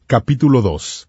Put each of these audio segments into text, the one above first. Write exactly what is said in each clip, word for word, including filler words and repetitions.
Capítulo dos.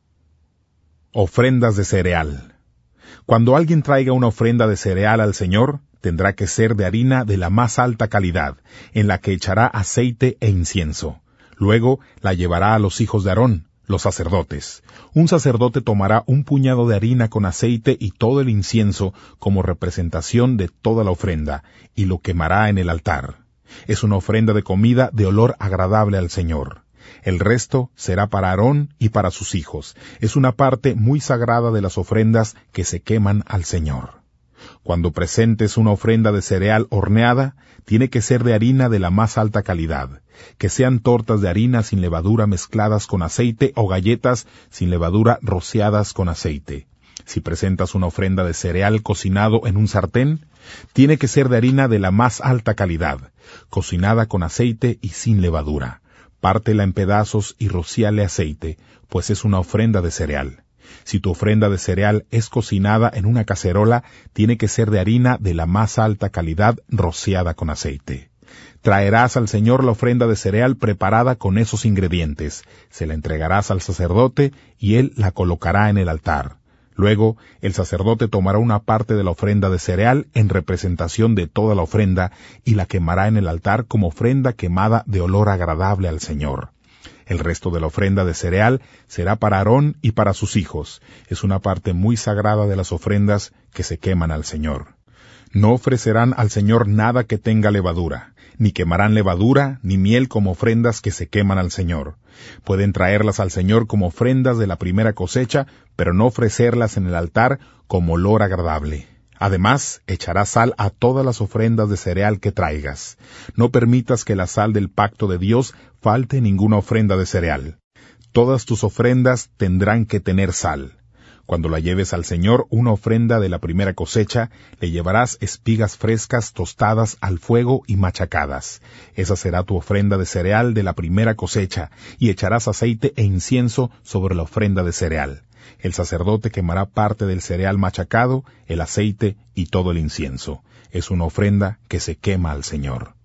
Ofrendas de cereal. Cuando alguien traiga una ofrenda de cereal al Señor, tendrá que ser de harina de la más alta calidad, en la que echará aceite e incienso. Luego la llevará a los hijos de Aarón, los sacerdotes. Un sacerdote tomará un puñado de harina con aceite y todo el incienso como representación de toda la ofrenda, y lo quemará en el altar. Es una ofrenda de comida de olor agradable al Señor. El resto será para Aarón y para sus hijos. Es una parte muy sagrada de las ofrendas que se queman al Señor. Cuando presentes una ofrenda de cereal horneada, tiene que ser de harina de la más alta calidad, que sean tortas de harina sin levadura mezcladas con aceite o galletas sin levadura rociadas con aceite. Si presentas una ofrenda de cereal cocinado en un sartén, tiene que ser de harina de la más alta calidad, cocinada con aceite y sin levadura. Pártela en pedazos y rocíale aceite, pues es una ofrenda de cereal. Si tu ofrenda de cereal es cocinada en una cacerola, tiene que ser de harina de la más alta calidad rociada con aceite. Traerás al Señor la ofrenda de cereal preparada con esos ingredientes. Se la entregarás al sacerdote y él la colocará en el altar. Luego, el sacerdote tomará una parte de la ofrenda de cereal en representación de toda la ofrenda y la quemará en el altar como ofrenda quemada de olor agradable al Señor. El resto de la ofrenda de cereal será para Aarón y para sus hijos. Es una parte muy sagrada de las ofrendas que se queman al Señor. No ofrecerán al Señor nada que tenga levadura, ni quemarán levadura ni miel como ofrendas que se queman al Señor. Pueden traerlas al Señor como ofrendas de la primera cosecha, pero no ofrecerlas en el altar como olor agradable. Además, echarás sal a todas las ofrendas de cereal que traigas. No permitas que la sal del pacto de Dios falte en ninguna ofrenda de cereal. Todas tus ofrendas tendrán que tener sal. Cuando la lleves al Señor una ofrenda de la primera cosecha, le llevarás espigas frescas tostadas al fuego y machacadas. Esa será tu ofrenda de cereal de la primera cosecha, y echarás aceite e incienso sobre la ofrenda de cereal. El sacerdote quemará parte del cereal machacado, el aceite y todo el incienso. Es una ofrenda que se quema al Señor.